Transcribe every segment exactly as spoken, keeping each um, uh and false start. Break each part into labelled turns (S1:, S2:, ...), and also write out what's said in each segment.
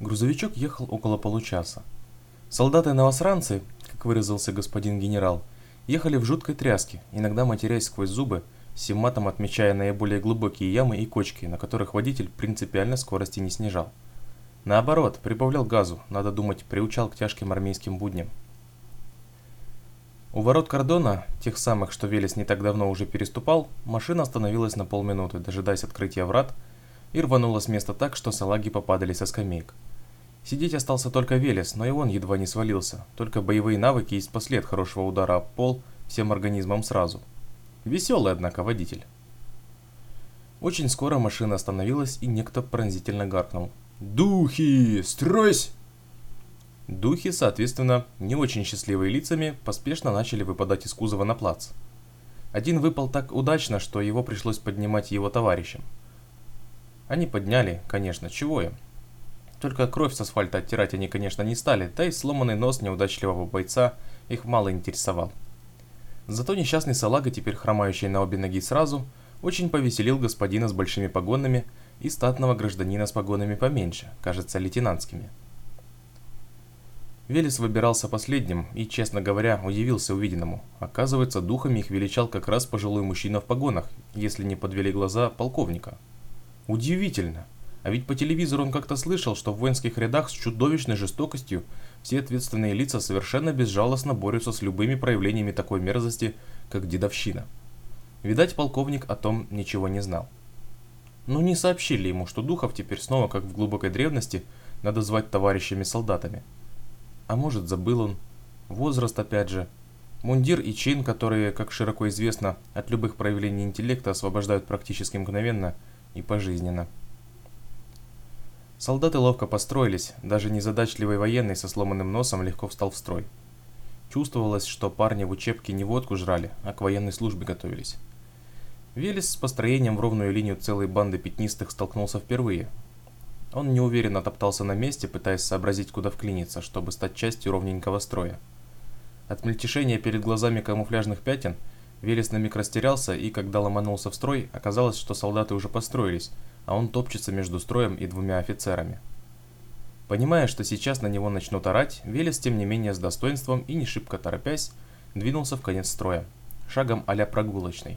S1: Грузовичок ехал около получаса. Солдаты-новосранцы, как выразился господин генерал, ехали в жуткой тряске, иногда матерясь сквозь зубы, сим матом отмечая наиболее глубокие ямы и кочки, на которых водитель принципиально скорости не снижал. Наоборот, прибавлял газу, надо думать, приучал к тяжким армейским будням. У ворот кордона, тех самых, что Велес не так давно уже переступал, машина остановилась на полминуты, дожидаясь открытия врат, и рванула с места так, что салаги попадали со скамеек. Сидеть остался только Велес, но и он едва не свалился, только боевые навыки и спасли от хорошего удара об пол всем организмом сразу. Веселый, однако, водитель. Очень скоро машина остановилась, и некто пронзительно гаркнул: «Духи! Стройсь!» Духи, соответственно, не очень счастливые лицами, поспешно начали выпадать из кузова на плац. Один выпал так удачно, что его пришлось поднимать его товарищам. Они подняли, конечно, чего им. Только кровь с асфальта оттирать они, конечно, не стали, да и сломанный нос неудачливого бойца их мало интересовал. Зато несчастный салага, теперь хромающий на обе ноги сразу, очень повеселил господина с большими погонами и статного гражданина с погонами поменьше, кажется, лейтенантскими. Велес выбирался последним и, честно говоря, удивился увиденному. Оказывается, духами их величал как раз пожилой мужчина в погонах, если не подвели глаза полковника. Удивительно! А ведь по телевизору он как-то слышал, что в воинских рядах с чудовищной жестокостью все ответственные лица совершенно безжалостно борются с любыми проявлениями такой мерзости, как дедовщина. Видать, полковник о том ничего не знал. Но не сообщили ему, что духов теперь снова, как в глубокой древности, надо звать товарищами-солдатами. А может, забыл он. Возраст опять же. Мундир и чин, которые, как широко известно, от любых проявлений интеллекта освобождают практически мгновенно и пожизненно. Солдаты ловко построились, даже незадачливый военный со сломанным носом легко встал в строй. Чувствовалось, что парни в учебке не водку жрали, а к военной службе готовились. Велес с построением в ровную линию целой банды пятнистых столкнулся впервые. Он неуверенно топтался на месте, пытаясь сообразить, куда вклиниться, чтобы стать частью ровненького строя. От мельтешения перед глазами камуфляжных пятен Велес на миг растерялся, и когда ломанулся в строй, оказалось, что солдаты уже построились, а он топчется между строем и двумя офицерами. Понимая, что сейчас на него начнут орать, Велес, тем не менее, с достоинством и не шибко торопясь, двинулся в конец строя, шагом а-ля прогулочный.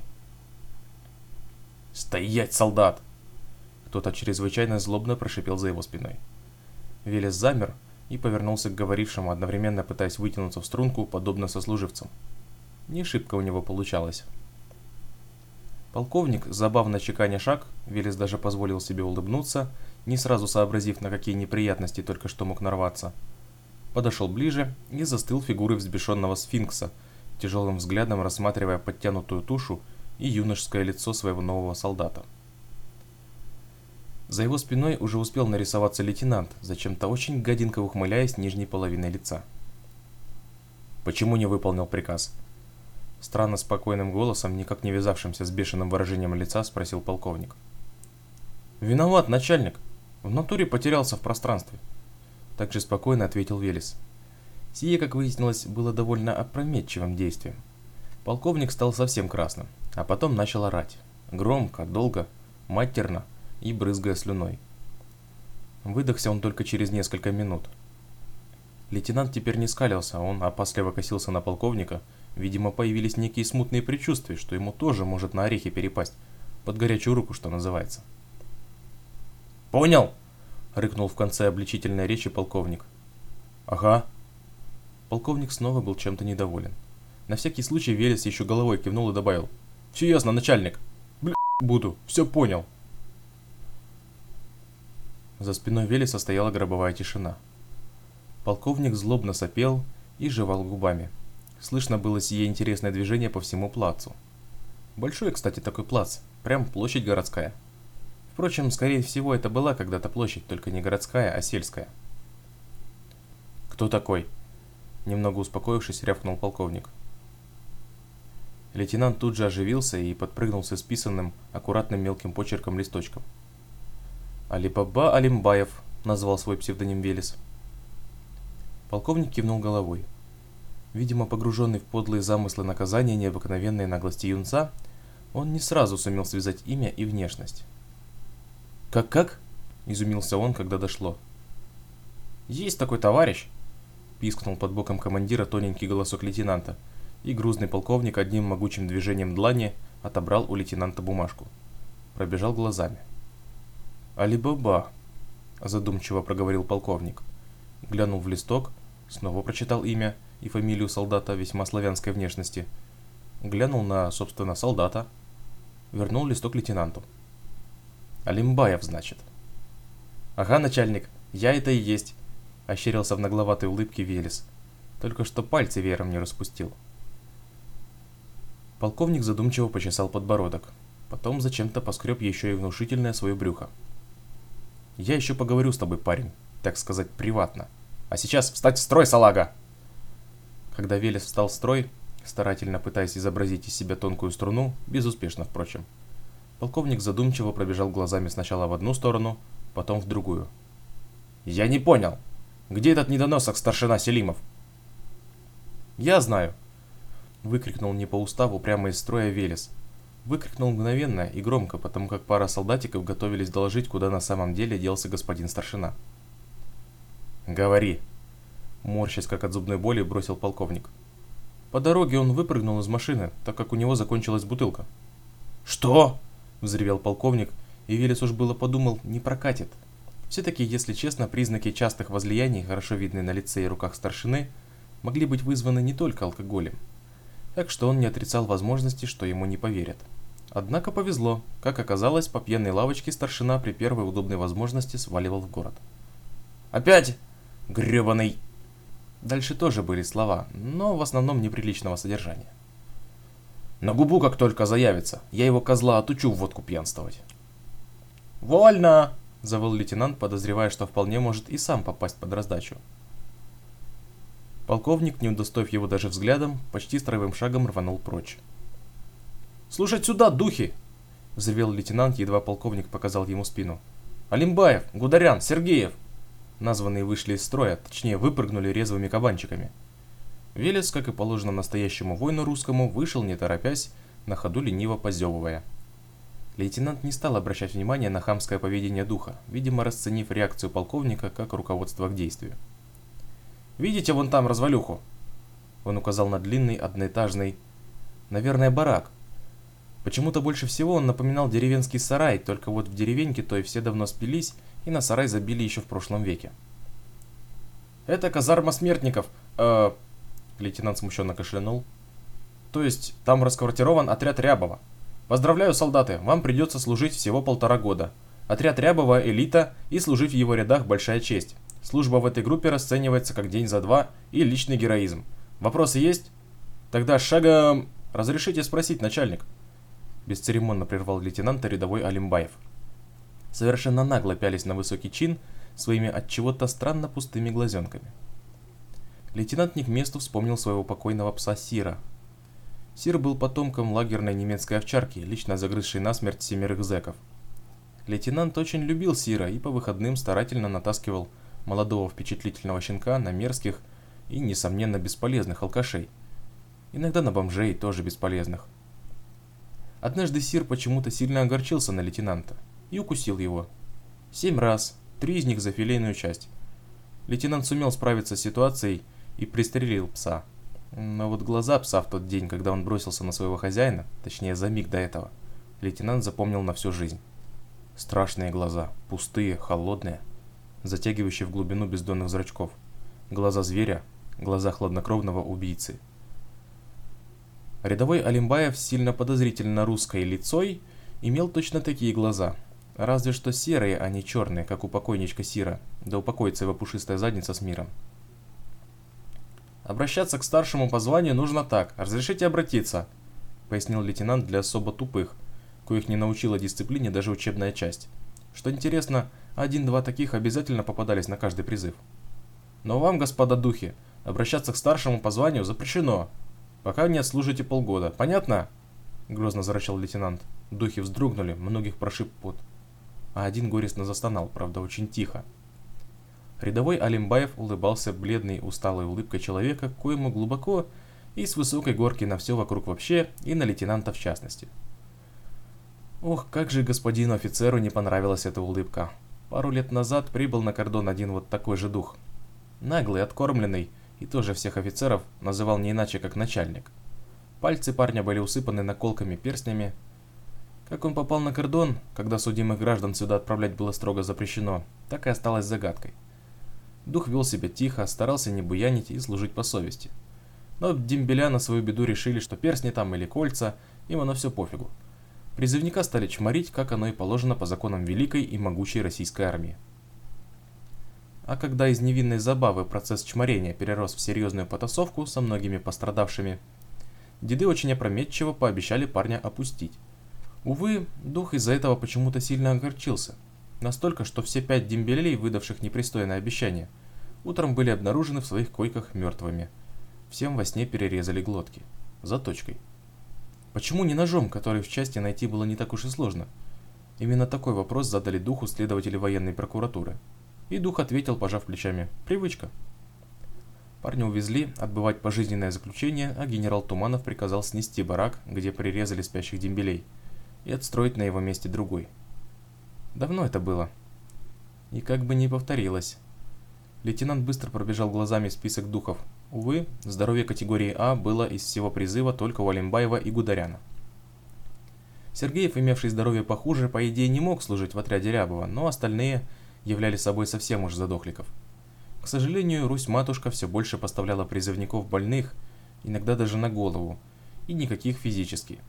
S1: «Стоять, солдат!» Кто-то чрезвычайно злобно прошипел за его спиной. Велес замер и повернулся к говорившему, одновременно пытаясь вытянуться в струнку, подобно сослуживцам. Не шибко у него получалось. Полковник, забавно чеканя шаг, Велес даже позволил себе улыбнуться, не сразу сообразив, на какие неприятности только что мог нарваться, подошел ближе и застыл фигурой взбешенного сфинкса, тяжелым взглядом рассматривая подтянутую тушу и юношеское лицо своего нового солдата. За его спиной уже успел нарисоваться лейтенант, зачем-то очень гаденько ухмыляясь нижней половиной лица. «Почему не выполнил приказ?» Странно спокойным голосом, никак не вязавшимся с бешеным выражением лица, спросил полковник. «Виноват, начальник. В натуре потерялся в пространстве», — также спокойно ответил Велес. Сие, как выяснилось, было довольно опрометчивым действием. Полковник стал совсем красным, а потом начал орать. Громко, долго, матерно и брызгая слюной. Выдохся он только через несколько минут. Лейтенант теперь не скалился, он опасливо косился на полковника. Видимо, появились некие смутные предчувствия, что ему тоже может на орехи перепасть, под горячую руку, что называется. «Понял!» — рыкнул в конце обличительной речи полковник. «Ага». Полковник снова был чем-то недоволен. На всякий случай Велес еще головой кивнул и добавил: «Все ясно, начальник. Бля, буду. Все понял». За спиной Велеса стояла гробовая тишина. Полковник злобно сопел и жевал губами. Слышно было сие интересное движение по всему плацу. Большой, кстати, такой плац, прям площадь городская. Впрочем, скорее всего, это была когда-то площадь, только не городская, а сельская. «Кто такой?» Немного успокоившись, рявкнул полковник. Лейтенант тут же оживился и подпрыгнул с исписанным, аккуратным мелким почерком листочком. «Али-Баба Алимбаев», — назвал свой псевдоним Велес. Полковник кивнул головой. Видимо, погруженный в подлые замыслы наказания необыкновенной наглости юнца, он не сразу сумел связать имя и внешность. «Как-как?» – изумился он, когда дошло. «Есть такой товарищ!» – пискнул под боком командира тоненький голосок лейтенанта, и грузный полковник одним могучим движением длани отобрал у лейтенанта бумажку. Пробежал глазами. «Али-Баба», – задумчиво проговорил полковник. Глянул в листок, снова прочитал имя и фамилию солдата весьма славянской внешности. Глянул на, собственно, солдата. Вернул листок лейтенанту. «Алимбаев, значит». «Ага, начальник, я это и есть», – ощерился в нагловатой улыбке Велес. Только что пальцы веером не распустил. Полковник задумчиво почесал подбородок. Потом зачем-то поскреб еще и внушительное свое брюхо. «Я еще поговорю с тобой, парень, так сказать, приватно. А сейчас встать в строй, салага!» Когда Велес встал в строй, старательно пытаясь изобразить из себя тонкую струну, безуспешно, впрочем, полковник задумчиво пробежал глазами сначала в одну сторону, потом в другую. «Я не понял, где этот недоносок старшина Селимов?» «Я знаю!» — выкрикнул не по уставу прямо из строя Велес. Выкрикнул мгновенно и громко, потому как пара солдатиков готовились доложить, куда на самом деле делся господин старшина. «Говори!» — морщась как от зубной боли, бросил полковник. По дороге он выпрыгнул из машины, так как у него закончилась бутылка. «Что?» — взревел полковник, и Велес уж было подумал, не прокатит. Все-таки, если честно, признаки частых возлияний, хорошо видные на лице и руках старшины, могли быть вызваны не только алкоголем. Так что он не отрицал возможности, что ему не поверят. Однако повезло, как оказалось, по пьяной лавочке старшина при первой удобной возможности сваливал в город. «Опять? Гребаный!» Дальше тоже были слова, но в основном неприличного содержания. «На губу как только заявится, я его козла отучу в водку пьянствовать». «Вольно!» – завыл лейтенант, подозревая, что вполне может и сам попасть под раздачу. Полковник, не удостоив его даже взглядом, почти строевым шагом рванул прочь. «Слушать сюда, духи!» – взревел лейтенант, едва полковник показал ему спину. «Алимбаев, Гударян, Сергеев!» Названные вышли из строя, точнее выпрыгнули резвыми кабанчиками. Велес, как и положено настоящему воину русскому, вышел не торопясь, на ходу лениво позевывая. Лейтенант не стал обращать внимания на хамское поведение духа, видимо расценив реакцию полковника как руководство к действию. «Видите вон там развалюху?» Он указал на длинный одноэтажный, наверное, барак. Почему-то больше всего он напоминал деревенский сарай, только вот в деревеньке той все давно спились и на сарай забили еще в прошлом веке. «Это казарма смертников, э лейтенант смущенно кашлянул. «То есть там расквартирован отряд Рябова. Поздравляю, солдаты, вам придется служить всего полтора года. Отряд Рябова – элита, и служить в его рядах – большая честь. Служба в этой группе расценивается как день за два и личный героизм. Вопросы есть? Тогда шагом... Разрешите спросить, начальник?» Бесцеремонно прервал лейтенанта рядовой Алимбаев. Совершенно нагло пялись на высокий чин своими от чего-то странно пустыми глазенками. Лейтенант не к месту вспомнил своего покойного пса Сира. Сир был потомком лагерной немецкой овчарки, лично загрызшей насмерть семерых зэков. Лейтенант очень любил Сира и по выходным старательно натаскивал молодого впечатлительного щенка на мерзких и, несомненно, бесполезных алкашей. Иногда на бомжей, тоже бесполезных. Однажды Сир почему-то сильно огорчился на лейтенанта и укусил его. Семь раз, три из них за филейную часть. Лейтенант сумел справиться с ситуацией и пристрелил пса. Но вот глаза пса в тот день, когда он бросился на своего хозяина, точнее за миг до этого, лейтенант запомнил на всю жизнь. Страшные глаза, пустые, холодные, затягивающие в глубину бездонных зрачков. Глаза зверя, глаза хладнокровного убийцы. Рядовой Алимбаев с сильно подозрительно русской лицой имел точно такие глаза, разве что серые, а не черные, как у покойничка Сира, да упокоится его пушистая задница с миром. «Обращаться к старшему по званию нужно так. Разрешите обратиться», — пояснил лейтенант для особо тупых, коих не научила дисциплине даже учебная часть. Что интересно, один-два таких обязательно попадались на каждый призыв. «Но вам, господа духи, обращаться к старшему по званию запрещено, пока не отслужите полгода. Понятно?» — грозно зарычал лейтенант. Духи вздрогнули, многих прошиб пот. А один горестно застонал, правда, очень тихо. Рядовой Алимбаев улыбался бледной, усталой улыбкой человека, коему глубоко и с высокой горки на все вокруг вообще, и на лейтенанта в частности. Ох, как же господину офицеру не понравилась эта улыбка. Пару лет назад прибыл на кордон один вот такой же дух. Наглый, откормленный и тоже всех офицеров называл не иначе, как начальник. Пальцы парня были усыпаны наколками, перстнями. Как он попал на кордон, когда судимых граждан сюда отправлять было строго запрещено, так и осталось загадкой. Дух вел себя тихо, старался не буянить и служить по совести. Но дембеля на свою беду решили, что перстни там или кольца, им оно все пофигу. Призывника стали чморить, как оно и положено по законам великой и могучей российской армии. А когда из невинной забавы процесс чморения перерос в серьезную потасовку со многими пострадавшими, деды очень опрометчиво пообещали парня опустить. Увы, дух из-за этого почему-то сильно огорчился. Настолько, что все пять дембелей, выдавших непристойное обещание, утром были обнаружены в своих койках мертвыми. Всем во сне перерезали глотки. Заточкой. Почему не ножом, который в части найти было не так уж и сложно? Именно такой вопрос задали духу следователи военной прокуратуры. И дух ответил, пожав плечами: привычка. Парня увезли отбывать пожизненное заключение, а генерал Туманов приказал снести барак, где прирезали спящих дембелей, и отстроить на его месте другой. Давно это было. И как бы не повторилось. Лейтенант быстро пробежал глазами список духов. Увы, здоровье категории А было из всего призыва только у Алимбаева и Гударяна. Сергеев, имевший здоровье похуже, по идее не мог служить в отряде Рябова, но остальные являли собой совсем уж задохликов. К сожалению, Русь-матушка все больше поставляла призывников больных, иногда даже на голову, и никаких физически.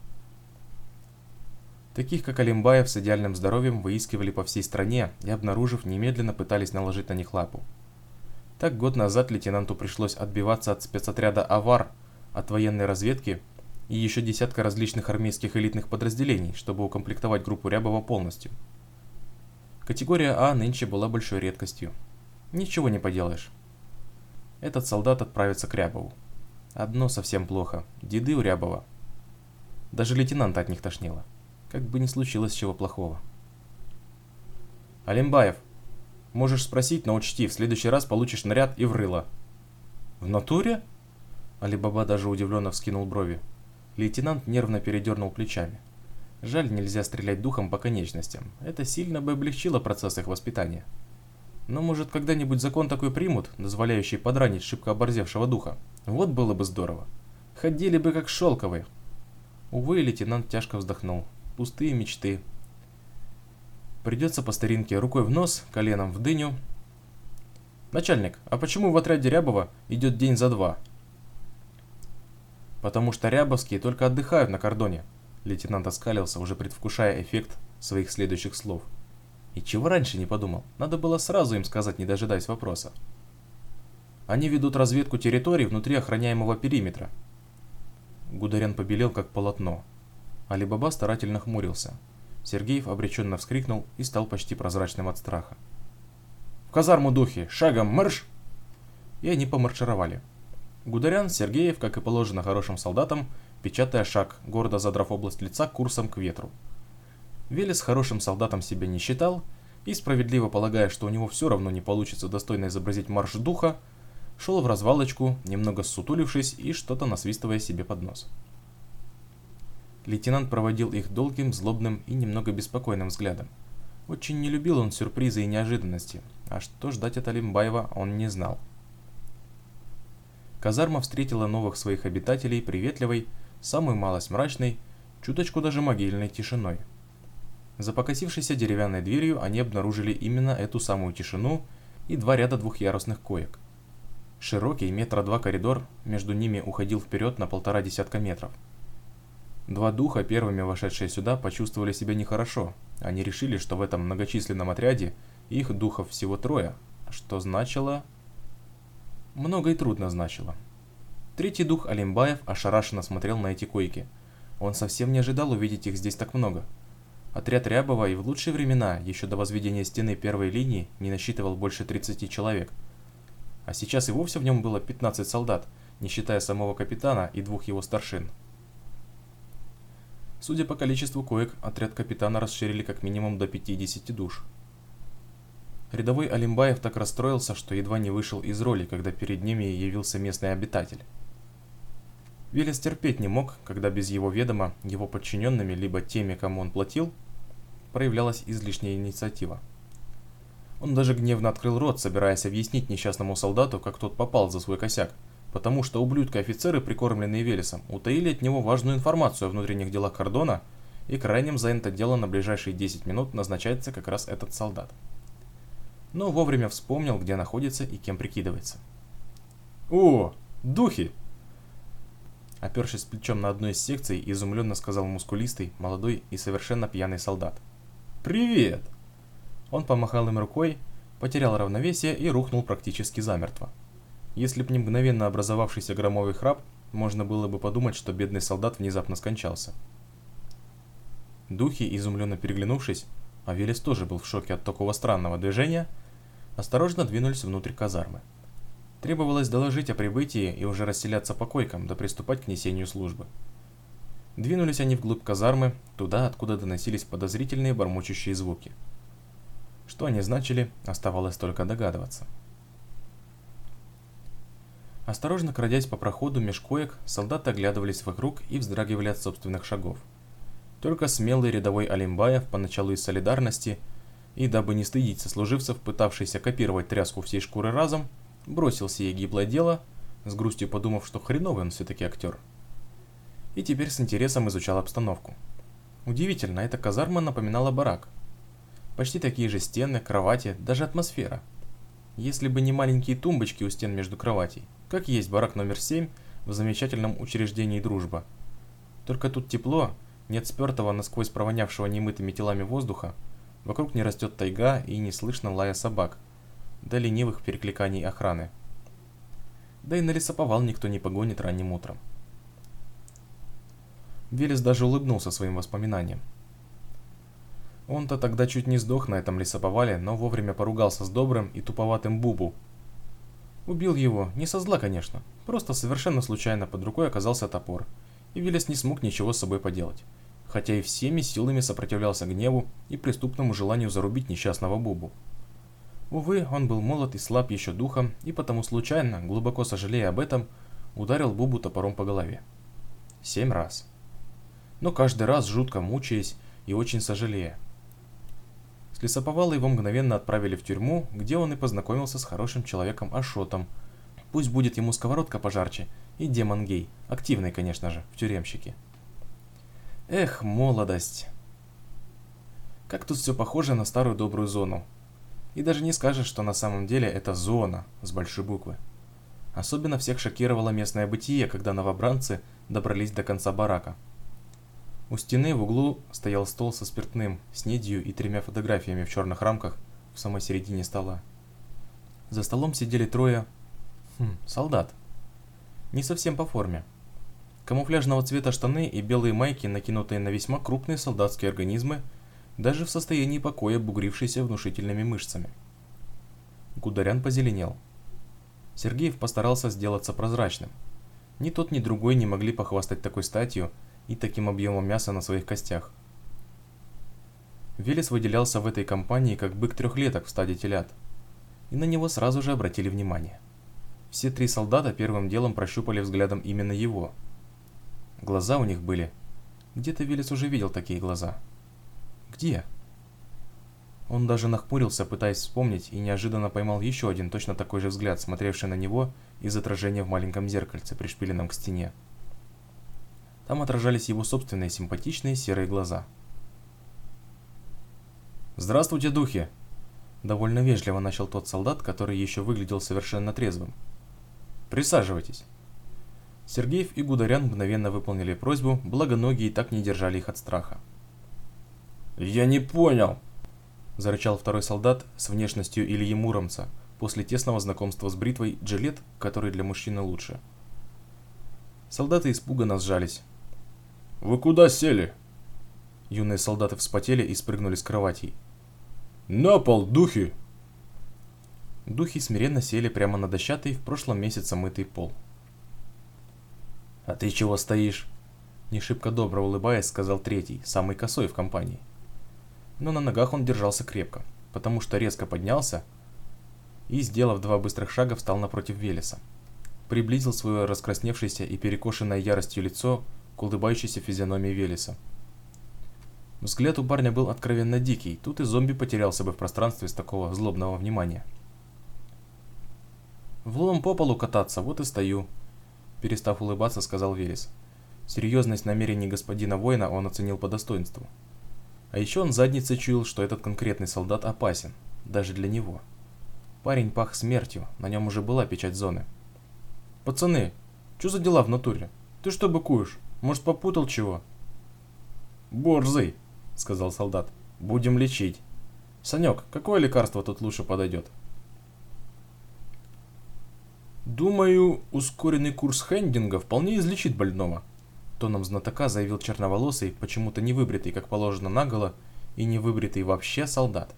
S1: Таких, как Алимбаев, с идеальным здоровьем выискивали по всей стране и, обнаружив, немедленно пытались наложить на них лапу. Так год назад лейтенанту пришлось отбиваться от спецотряда «Авар», от военной разведки и еще десятка различных армейских элитных подразделений, чтобы укомплектовать группу Рябова полностью. Категория А нынче была большой редкостью. Ничего не поделаешь. Этот солдат отправится к Рябову. Одно совсем плохо. Деды у Рябова. Даже лейтенанта от них тошнило. Как бы ни случилось чего плохого. Алимбаев, можешь спросить, но учти, в следующий раз получишь наряд и в рыло. В натуре? Али-Баба даже удивленно вскинул брови. Лейтенант нервно передернул плечами. Жаль, нельзя стрелять духом по конечностям. Это сильно бы облегчило процесс их воспитания. Но может когда-нибудь закон такой примут, дозволяющий подранить шибко оборзевшего духа? Вот было бы здорово. Ходили бы как шелковые. Увы, лейтенант тяжко вздохнул. Пустые мечты. Придется по старинке рукой в нос, коленом в дыню. Начальник, а почему в отряде Рябова идет день за два? Потому что рябовские только отдыхают на кордоне. Лейтенант оскалился, уже предвкушая эффект своих следующих слов. И чего раньше не подумал? Надо было сразу им сказать, не дожидаясь вопроса. Они ведут разведку территорий внутри охраняемого периметра. Гударян побелел, как полотно. Али-Баба старательно хмурился. Сергеев обреченно вскрикнул и стал почти прозрачным от страха. «В казарму, духи! Шагом марш!» И они помаршировали. Гударян, Сергеев, как и положено хорошим солдатам, печатая шаг, гордо задрав область лица курсом к ветру. Велес хорошим солдатом себя не считал и, справедливо полагая, что у него все равно не получится достойно изобразить марш духа, шел в развалочку, немного ссутулившись и что-то насвистывая себе под нос. Лейтенант проводил их долгим, злобным и немного беспокойным взглядом. Очень не любил он сюрпризы и неожиданности, а что ждать от Алимбаева он не знал. Казарма встретила новых своих обитателей приветливой, самую малость мрачной, чуточку даже могильной тишиной. За покосившейся деревянной дверью они обнаружили именно эту самую тишину и два ряда двухъярусных коек. Широкий метра два коридор между ними уходил вперед на полтора десятка метров. Два духа, первыми вошедшие сюда, почувствовали себя нехорошо. Они решили, что в этом многочисленном отряде их духов всего трое, что значило... Много и трудно значило. Третий дух, Алимбаев, ошарашенно смотрел на эти койки. Он совсем не ожидал увидеть их здесь так много. Отряд Рябова и в лучшие времена, еще до возведения стены первой линии, не насчитывал больше тридцати человек. А сейчас и вовсе в нем было пятнадцать солдат, не считая самого капитана и двух его старшин. Судя по количеству коек, отряд капитана расширили как минимум до пятидесяти душ. Рядовой Алимбаев так расстроился, что едва не вышел из роли, когда перед ними явился местный обитатель. Велес терпеть не мог, когда без его ведома его подчиненными, либо теми, кому он платил, проявлялась излишняя инициатива. Он даже гневно открыл рот, собираясь объяснить несчастному солдату, как тот попал за свой косяк, потому что ублюдка-офицеры, прикормленные Велесом, утаили от него важную информацию о внутренних делах кордона, и крайним за это дело на ближайшие десять минут назначается как раз этот солдат. Но вовремя вспомнил, где находится и кем прикидывается. «О, духи!» Опершись плечом на одной из секций, изумленно сказал мускулистый, молодой и совершенно пьяный солдат. «Привет!» Он помахал им рукой, потерял равновесие и рухнул практически замертво. Если б не мгновенно образовавшийся громовый храп, можно было бы подумать, что бедный солдат внезапно скончался. Духи, изумленно переглянувшись, а Велес тоже был в шоке от такого странного движения, осторожно двинулись внутрь казармы. Требовалось доложить о прибытии и уже расселяться по койкам, да приступать к несению службы. Двинулись они вглубь казармы, туда, откуда доносились подозрительные бормочущие звуки. Что они значили, оставалось только догадываться. Осторожно крадясь по проходу меж коек, солдаты оглядывались вокруг и вздрагивали от собственных шагов. Только смелый рядовой Алимбаев, поначалу из солидарности, и дабы не стыдить сослуживцев, пытавшийся копировать тряску всей шкуры разом, бросил сие гиблое дело, с грустью подумав, что хреновый он все-таки актер. И теперь с интересом изучал обстановку. Удивительно, эта казарма напоминала барак. Почти такие же стены, кровати, даже атмосфера. Если бы не маленькие тумбочки у стен между кроватей, как есть барак номер семь в замечательном учреждении «Дружба». Только тут тепло, нет спертого, насквозь провонявшего немытыми телами воздуха, вокруг не растет тайга и не слышно лая собак, до ленивых перекликаний охраны. Да и на лесоповал никто не погонит ранним утром. Велес даже улыбнулся своим воспоминаниям. Он-то тогда чуть не сдох на этом лесоповале, но вовремя поругался с добрым и туповатым Бубу. Убил его, не со зла, конечно, просто совершенно случайно под рукой оказался топор, и Велес не смог ничего с собой поделать, хотя и всеми силами сопротивлялся гневу и преступному желанию зарубить несчастного Бубу. Увы, он был молод и слаб еще духом, и потому случайно, глубоко сожалея об этом, ударил Бубу топором по голове. Семь раз. Но каждый раз жутко мучаясь и очень сожалея. С лесоповала его мгновенно отправили в тюрьму, где он и познакомился с хорошим человеком Ашотом. Пусть будет ему сковородка пожарче, и демон гей, активный, конечно же, в тюремщике. Эх, молодость! Как тут все похоже на старую добрую зону. И даже не скажешь, что на самом деле это зона с большой буквы. Особенно всех шокировало местное бытие, когда новобранцы добрались до конца барака. У стены в углу стоял стол со спиртным, снедью и тремя фотографиями в черных рамках в самой середине стола. За столом сидели трое... Хм, солдат. Не совсем по форме. Камуфляжного цвета штаны и белые майки, накинутые на весьма крупные солдатские организмы, даже в состоянии покоя бугрившиеся внушительными мышцами. Гударян позеленел. Сергеев постарался сделаться прозрачным. Ни тот, ни другой не могли похвастать такой статью и таким объемом мяса на своих костях. Велес выделялся в этой компании как бык трехлеток в стаде телят, и на него сразу же обратили внимание. Все три солдата первым делом прощупали взглядом именно его. Глаза у них были... Где-то Велес уже видел такие глаза. Где? Он даже нахмурился, пытаясь вспомнить, и неожиданно поймал еще один точно такой же взгляд, смотревший на него из отражения в маленьком зеркальце, пришпиленном к стене. Там отражались его собственные симпатичные серые глаза. «Здравствуйте, духи!» Довольно вежливо начал тот солдат, который еще выглядел совершенно трезвым. «Присаживайтесь!» Сергеев и Гударян мгновенно выполнили просьбу, благо ноги и так не держали их от страха. «Я не понял!» Зарычал второй солдат с внешностью Ильи Муромца после тесного знакомства с бритвой джилет, который для мужчины лучше. Солдаты испуганно сжались. «Вы куда сели?» Юные солдаты вспотели и спрыгнули с кроватей. «На пол, духи!» Духи смиренно сели прямо на дощатый в прошлом месяце мытый пол. «А ты чего стоишь?» Не шибко добро улыбаясь, сказал третий, самый косой в компании. Но на ногах он держался крепко, потому что резко поднялся и, сделав два быстрых шага, встал напротив Велеса. Приблизил свое раскрасневшееся и перекошенное яростью лицо к улыбающейся физиономии Велеса. Взгляд у парня был откровенно дикий, тут и зомби потерялся бы в пространстве с такого злобного внимания. «Влом по полу кататься, вот и стою», – перестав улыбаться, сказал Велес. Серьезность намерений господина воина он оценил по достоинству. А еще он задницей чуял, что этот конкретный солдат опасен, даже для него. Парень пах смертью, на нем уже была печать зоны. «Пацаны, что за дела в натуре? Ты что быкуешь? Может, попутал чего?» «Борзый», — сказал солдат. «Будем лечить. Санек, какое лекарство тут лучше подойдет?» «Думаю, ускоренный курс хендинга вполне излечит больного», — тоном знатока заявил черноволосый, почему-то не выбритый, как положено, наголо, и не выбритый вообще солдат.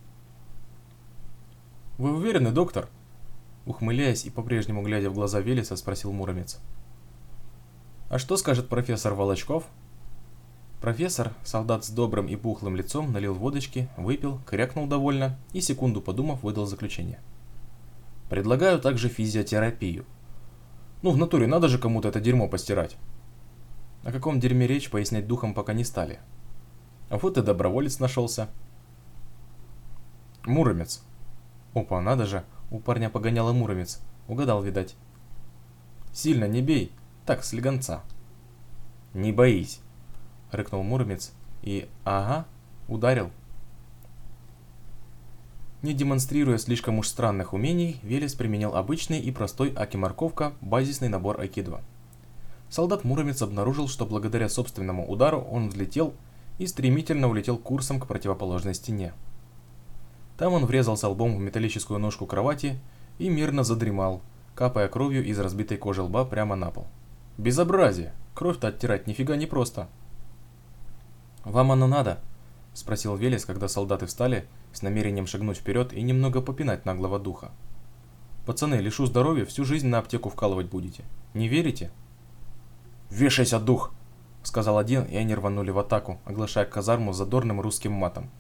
S1: «Вы уверены, доктор?» Ухмыляясь и по-прежнему глядя в глаза Велеса, спросил Муромец. «А что скажет профессор Волочков?» Профессор, солдат с добрым и пухлым лицом, налил водочки, выпил, крякнул довольно и, секунду подумав, выдал заключение. «Предлагаю также физиотерапию. Ну, в натуре надо же кому-то это дерьмо постирать». О каком дерьме речь пояснять духом пока не стали. А вот и доброволец нашелся. «Муромец». Опа, надо же, у парня погоняло Муромец. Угадал, видать. «Сильно не бей, так, слегонца». «Не боись», — рыкнул Муромец и, ага, ударил. Не демонстрируя слишком уж странных умений, Велес применил обычный и простой аки-морковка, базисный набор айкидо. Солдат Муромец обнаружил, что благодаря собственному удару он взлетел и стремительно улетел курсом к противоположной стене. Там он врезался лбом в металлическую ножку кровати и мирно задремал, капая кровью из разбитой кожи лба прямо на пол. Безобразие! Кровь-то оттирать нифига не просто. «Вам оно надо?» – спросил Велес, когда солдаты встали с намерением шагнуть вперед и немного попинать наглого духа. «Пацаны, лишу здоровья, всю жизнь на аптеку вкалывать будете. Не верите?» «Вешайся, дух!» – сказал один, и они рванули в атаку, оглашая казарму задорным русским матом.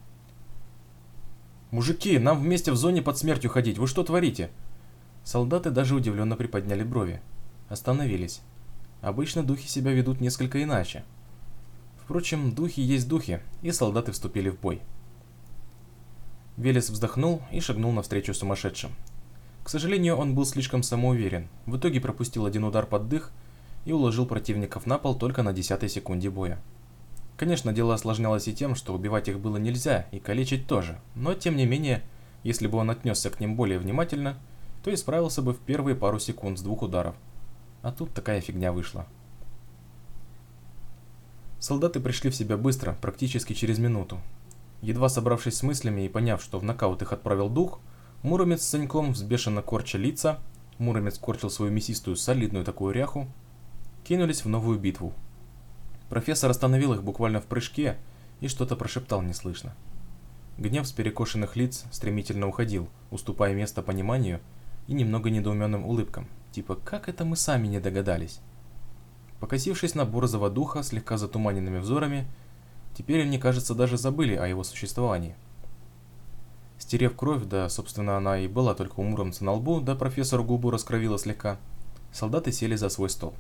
S1: «Мужики, нам вместе в зоне под смертью ходить, вы что творите?» Солдаты даже удивленно приподняли брови. Остановились. Обычно духи себя ведут несколько иначе. Впрочем, духи есть духи, и солдаты вступили в бой. Велес вздохнул и шагнул навстречу сумасшедшим. К сожалению, он был слишком самоуверен, в итоге пропустил один удар под дых и уложил противников на пол только на десятой секунде боя. Конечно, дело осложнялось и тем, что убивать их было нельзя, и калечить тоже, но тем не менее, если бы он отнесся к ним более внимательно, то и справился бы в первые пару секунд с двух ударов. А тут такая фигня вышла. Солдаты пришли в себя быстро, практически через минуту. Едва собравшись с мыслями и поняв, что в нокаут их отправил дух, Муромец с Саньком взбешенно корча лица, Муромец корчил свою мясистую солидную такую ряху, кинулись в новую битву. Профессор остановил их буквально в прыжке и что-то прошептал неслышно. Гнев с перекошенных лиц стремительно уходил, уступая место пониманию и немного недоуменным улыбкам, типа «как это мы сами не догадались?». Покосившись на борзого духа слегка затуманенными взорами, теперь они, кажется, даже забыли о его существовании. Стерев кровь, да, собственно, она и была только у Муромца на лбу, да профессору губу раскровила слегка, солдаты сели за свой стол.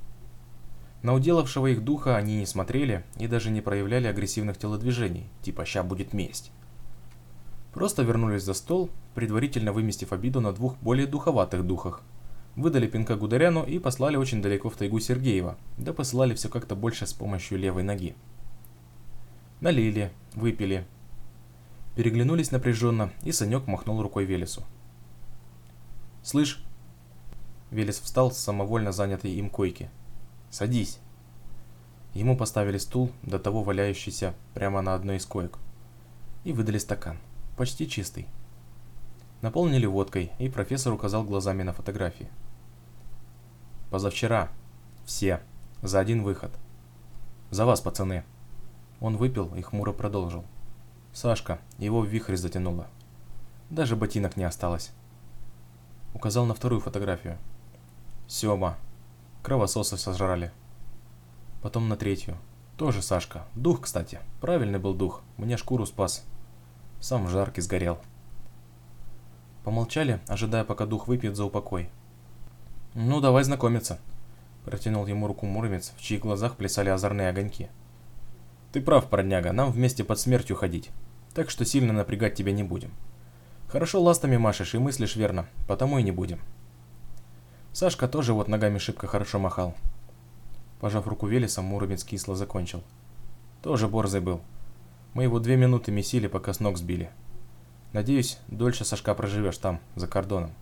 S1: На уделавшего их духа они не смотрели и даже не проявляли агрессивных телодвижений, типа «ща будет месть». Просто вернулись за стол, предварительно выместив обиду на двух более духоватых духах. Выдали пинка Гударяну и послали очень далеко в тайгу Сергеева, да посылали все как-то больше с помощью левой ноги. Налили, выпили. Переглянулись напряженно, и Санек махнул рукой Велесу. «Слышь!» Велес встал с самовольно занятой им койки. «Садись!» Ему поставили стул, до того валяющийся прямо на одной из коек. И выдали стакан, почти чистый. Наполнили водкой, и профессор указал глазами на фотографии. «Позавчера. Все. За один выход. За вас, пацаны!» Он выпил и хмуро продолжил. «Сашка, его в вихрь затянуло. Даже ботинок не осталось». Указал на вторую фотографию. «Сема. Кровососы сожрали». Потом на третью. Тоже Сашка. Дух, кстати. Правильный был дух. Мне шкуру спас. Сам в жарке сгорел. Помолчали, ожидая, пока дух выпьет за упокой. «Ну, давай знакомиться», – протянул ему руку Муромец, в чьих глазах плясали озорные огоньки. Ты прав, парняга, нам вместе под смертью ходить, так что сильно напрягать тебя не будем. Хорошо ластами машешь и мыслишь верно, потому и не будем. Сашка тоже вот ногами шибко хорошо махал. Пожав руку Велеса, Муромец кисло закончил. Тоже борзый был. Мы его две минуты месили, пока с ног сбили. Надеюсь, дольше, Сашка, проживешь там, за кордоном.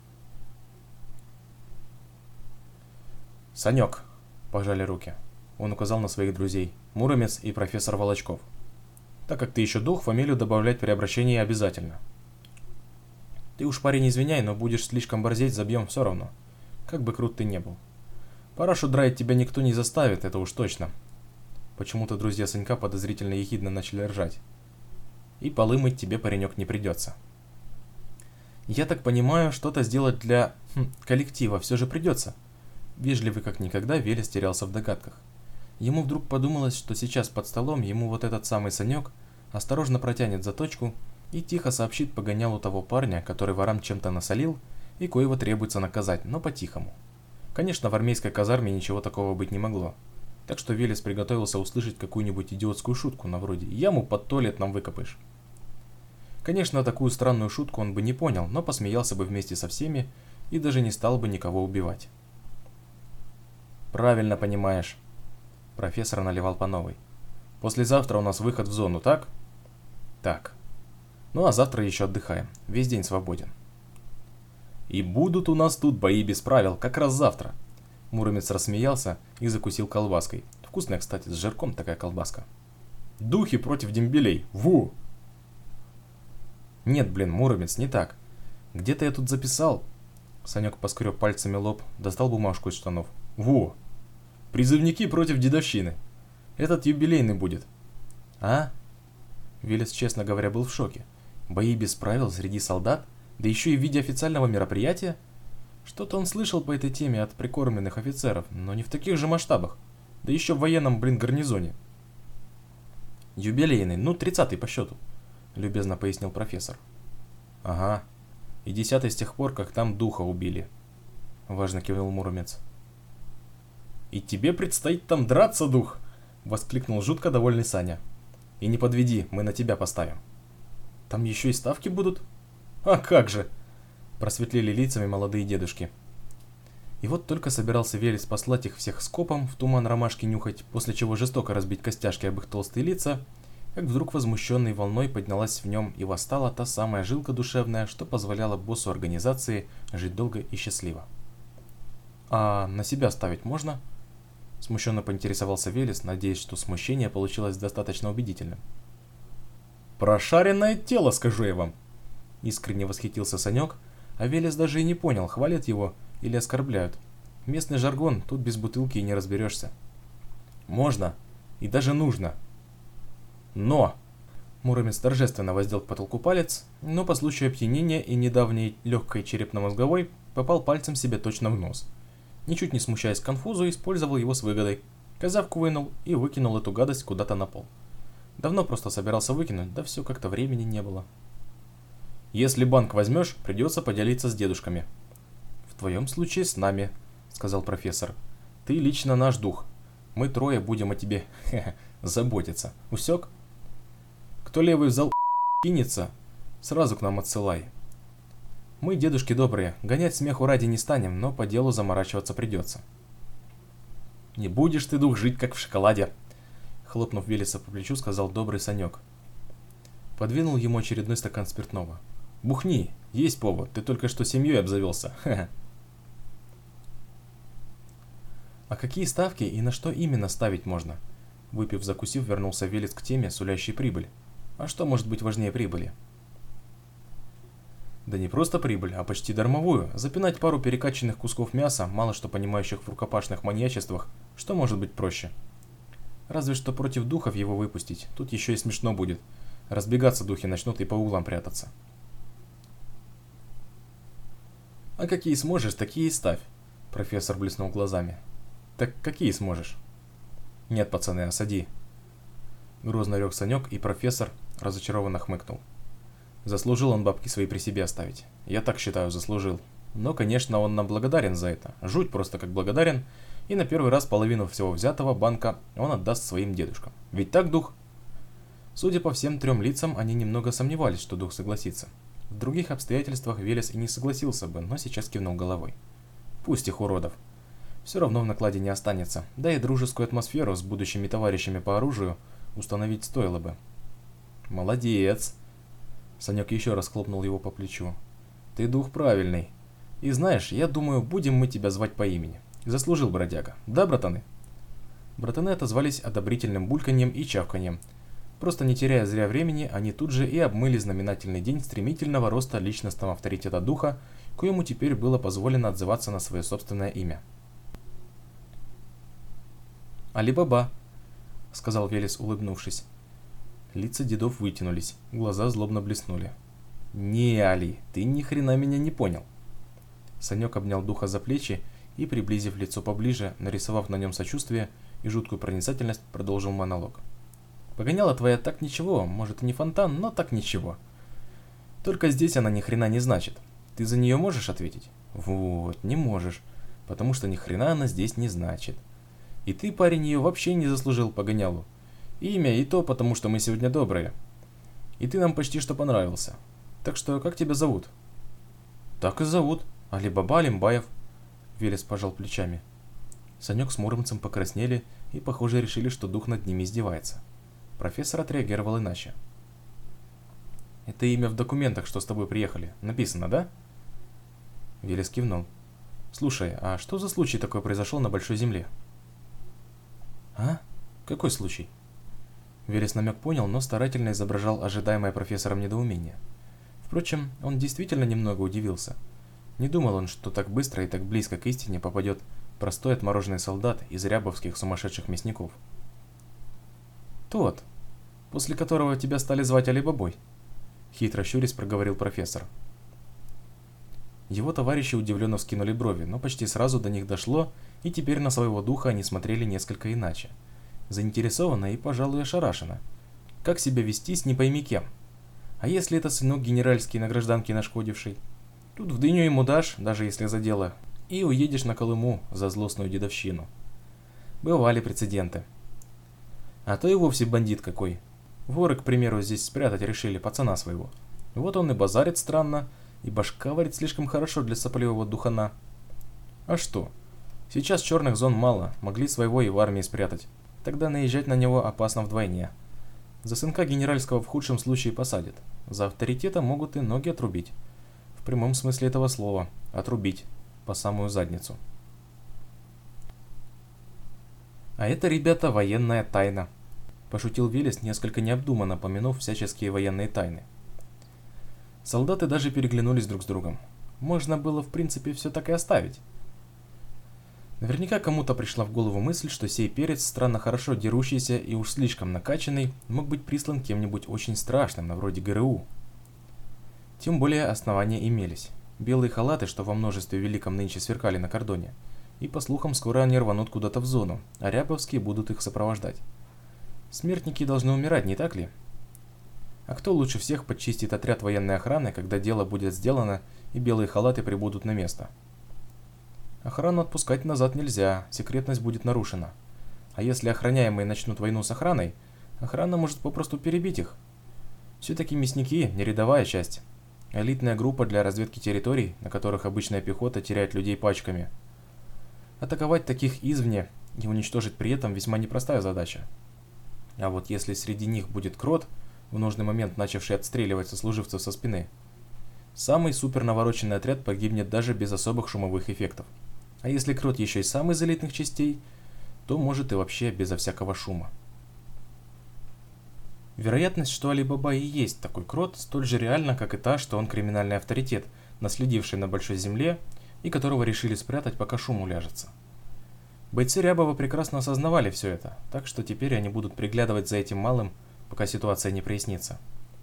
S1: Санек, пожали руки. Он указал на своих друзей, Муромец и профессор Волочков. Так как ты еще дух, фамилию добавлять при обращении обязательно. Ты уж, парень, извиняй, но будешь слишком борзеть, забьем все равно. Как бы крут ты не был. Парашу драить тебя никто не заставит, это уж точно. Почему-то друзья Санька подозрительно ехидно начали ржать. И полы мыть тебе, паренек, не придется. Я так понимаю, что-то сделать для хм, коллектива все же придется. Вежливый как никогда, Велес терялся в догадках. Ему вдруг подумалось, что сейчас под столом ему вот этот самый Санек осторожно протянет заточку и тихо сообщит погонялу того парня, который ворам чем-то насолил и коего требуется наказать, но по-тихому. Конечно, в армейской казарме ничего такого быть не могло. Так что Велес приготовился услышать какую-нибудь идиотскую шутку на вроде «Яму под туалет нам выкопаешь». Конечно, такую странную шутку он бы не понял, но посмеялся бы вместе со всеми и даже не стал бы никого убивать. «Правильно понимаешь». Профессор наливал по новой. «Послезавтра у нас выход в зону, так?» «Так. Ну а завтра еще отдыхаем. Весь день свободен». «И будут у нас тут бои без правил, как раз завтра». Муромец рассмеялся и закусил колбаской. Вкусная, кстати, с жирком такая колбаска. «Духи против дембелей! Ву!» «Нет, блин, Муромец, не так. Где-то я тут записал...» Санек поскреб пальцами лоб, достал бумажку из штанов. «Во! Призывники против дедовщины. Этот юбилейный будет». «А?» Велес, честно говоря, был в шоке. Бои без правил среди солдат? Да еще и в виде официального мероприятия? Что-то он слышал по этой теме от прикормленных офицеров, но не в таких же масштабах. Да еще в военном, блин, гарнизоне. «Юбилейный, ну, тридцатый по счету», — любезно пояснил профессор. «Ага, и десятый с тех пор, как там духа убили», — важно кивнул Муромец. «И тебе предстоит там драться, дух!» — воскликнул жутко довольный Саня. «И не подведи, мы на тебя поставим». «Там еще и ставки будут?» «А как же!» — просветлели лицами молодые дедушки. И вот только собирался Велес послать их всех скопом в туман ромашки нюхать, после чего жестоко разбить костяшки об их толстые лица, как вдруг возмущенной волной поднялась в нем и восстала та самая жилка душевная, что позволяла боссу организации жить долго и счастливо. «А на себя ставить можно?» Смущенно поинтересовался Велес, надеясь, что смущение получилось достаточно убедительным. «Прошаренное тело, скажу я вам!» Искренне восхитился Санек, а Велес даже и не понял, хвалят его или оскорбляют. Местный жаргон, тут без бутылки и не разберешься. «Можно, и даже нужно. Но!» Муромец торжественно воздел к потолку палец, но по случаю опьянения и недавней легкой черепно-мозговой попал пальцем себе точно в нос. Ничуть не смущаясь конфузу, использовал его с выгодой. Козявку вынул и выкинул эту гадость куда-то на пол. Давно просто собирался выкинуть, да все как-то времени не было. «Если банк возьмешь, придется поделиться с дедушками». «В твоем случае с нами», — сказал профессор. «Ты лично наш дух. Мы трое будем о тебе заботиться. Усек? Кто левый в зал кинется, сразу к нам отсылай. Мы, дедушки добрые, гонять смеху ради не станем, но по делу заморачиваться придется». «Не будешь ты, дух, жить как в шоколаде», — хлопнув Велеса по плечу, сказал добрый Санек. Подвинул ему очередной стакан спиртного. «Бухни, есть повод, ты только что семьей обзавелся. Ха-ха». «А какие ставки и на что именно ставить можно?» Выпив, закусив, вернулся Велес к теме, сулящей прибыль. «А что может быть важнее прибыли?» «Да не просто прибыль, а почти дармовую. Запинать пару перекачанных кусков мяса, мало что понимающих в рукопашных маньячествах, что может быть проще? Разве что против духов его выпустить, тут еще и смешно будет. Разбегаться духи начнут и по углам прятаться». «А какие сможешь, такие и ставь», — профессор блеснул глазами. «Так какие сможешь?» «Нет, пацаны, осади». Грозно рёк Санек, и профессор разочарованно хмыкнул. Заслужил он бабки свои при себе оставить. Я так считаю, заслужил. Но, конечно, он нам благодарен за это. Жуть просто как благодарен. и на первый раз половину всего взятого банка он отдаст своим дедушкам. Ведь так, дух? Судя по всем трем лицам, они немного сомневались, что дух согласится. В других обстоятельствах Велес и не согласился бы, но сейчас кивнул головой. Пусть их уродов. Все равно в накладе не останется, да и дружескую атмосферу с будущими товарищами по оружию установить стоило бы. Молодец! Санек еще раз хлопнул его по плечу. Ты дух правильный. И знаешь, я думаю, будем мы тебя звать по имени. Заслужил бродяга. Да, братаны? Братаны отозвались одобрительным бульканьем и чавканьем. Просто не теряя зря времени, они тут же и обмыли знаменательный день стремительного роста личностного авторитета духа, коему теперь было позволено отзываться на свое собственное имя. «Али-Баба», — сказал Велес, улыбнувшись. Лица дедов вытянулись, глаза злобно блеснули. «Не, Али, ты ни хрена меня не понял». Санек обнял духа за плечи и, приблизив лицо поближе, нарисовав на нем сочувствие и жуткую проницательность, продолжил монолог. «Погоняла твоя так ничего, может и не фонтан, но так ничего. Только здесь она ни хрена не значит. Ты за нее можешь ответить?» «Вот, не можешь, потому что ни хрена она здесь не значит. И ты, парень, ее вообще не заслужил, погонялу. Имя и то, потому что мы сегодня добрые. И ты нам почти что понравился. Так что, как тебя зовут?» «Так и зовут. Али-Баба Алимбаев», — Велес пожал плечами. Санек с Муромцем покраснели и, похоже, решили, что дух над ними издевается. Профессор отреагировал иначе. «Это имя в документах, что с тобой приехали, написано, да?» Велес кивнул. «Слушай, а что за случай такой произошел на Большой Земле?» «А? Какой случай?» Велес намек понял, но старательно изображал ожидаемое профессором недоумение. Впрочем, он действительно немного удивился. Не думал он, что так быстро и так близко к истине попадет простой отмороженный солдат из рябовских сумасшедших мясников. «Тот, после которого тебя стали звать Али-Бабой», — хитро щурясь проговорил профессор. Его товарищи удивленно вскинули брови, но почти сразу до них дошло, и теперь на своего духа они смотрели несколько иначе. Заинтересованно и, пожалуй, ошарашенно. Как себя вести с не пойми кем? А если это сынок генеральский на гражданке нашкодивший? Тут в дыню ему дашь, даже если за дело, и уедешь на Колыму за злостную дедовщину. Бывали прецеденты. А то и вовсе бандит какой. Воры, к примеру, здесь спрятать решили пацана своего. Вот он и базарит странно, и башка варит слишком хорошо для сопливого духана. А что? Сейчас черных зон мало, могли своего и в армии спрятать. Тогда наезжать на него опасно вдвойне. За сынка генеральского в худшем случае посадят. За авторитета могут и ноги отрубить. В прямом смысле этого слова. Отрубить. По самую задницу. А это, ребята, военная тайна. Пошутил Велес, несколько необдуманно помянув всяческие военные тайны. Солдаты даже переглянулись друг с другом. Можно было, в принципе, все так и оставить. Наверняка кому-то пришла в голову мысль, что сей перец, странно хорошо дерущийся и уж слишком накачанный, мог быть прислан кем-нибудь очень страшным, на вроде ГРУ. Тем более основания имелись. Белые халаты, что во множестве великом нынче сверкали на кордоне. И, по слухам, скоро они рванут куда-то в зону, а рябовские будут их сопровождать. Смертники должны умирать, не так ли? А кто лучше всех подчистит отряд военной охраны, когда дело будет сделано и белые халаты прибудут на место? Охрану отпускать назад нельзя, секретность будет нарушена. А если охраняемые начнут войну с охраной, охрана может попросту перебить их. Все-таки мясники – не рядовая часть. Элитная группа для разведки территорий, на которых обычная пехота теряет людей пачками. Атаковать таких извне и уничтожить при этом весьма непростая задача. А вот если среди них будет крот, в нужный момент начавший отстреливать сослуживцев со спины, самый супер навороченный отряд погибнет даже без особых шумовых эффектов. А если крот еще и сам из элитных частей, то может и вообще безо всякого шума. Вероятность, что Али-Баба и есть такой крот, столь же реальна, как и та, что он криминальный авторитет, наследивший на Большой Земле и которого решили спрятать, пока шум уляжется. Бойцы Рябова прекрасно осознавали все это, так что теперь они будут приглядывать за этим малым, пока ситуация не прояснится.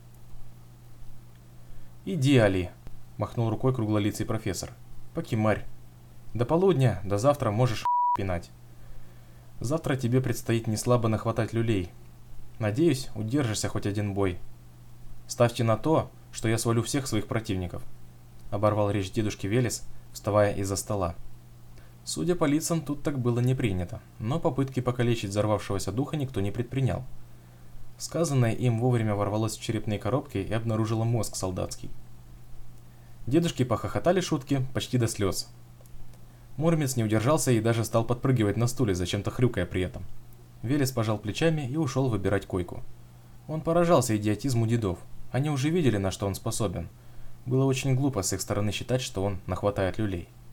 S1: «Иди, Али», — махнул рукой круглолицый профессор. «Покимарь. До полудня, до завтра можешь пинать. Завтра тебе предстоит неслабо нахватать люлей. Надеюсь, удержишься хоть один бой. Ставьте на то, что я свалю всех своих противников», — оборвал речь дедушки Велес, вставая из-за стола. Судя по лицам, тут так было не принято, но попытки покалечить взорвавшегося духа никто не предпринял. Сказанное им вовремя ворвалось в черепные коробки и обнаружило мозг солдатский. Дедушки похохотали шутки почти до слез. Муромец не удержался и даже стал подпрыгивать на стуле, зачем-то хрюкая при этом. Велес пожал плечами и ушел выбирать койку. Он поражался идиотизму дедов. Они уже видели, на что он способен. Было очень глупо с их стороны считать, что он нахватает люлей.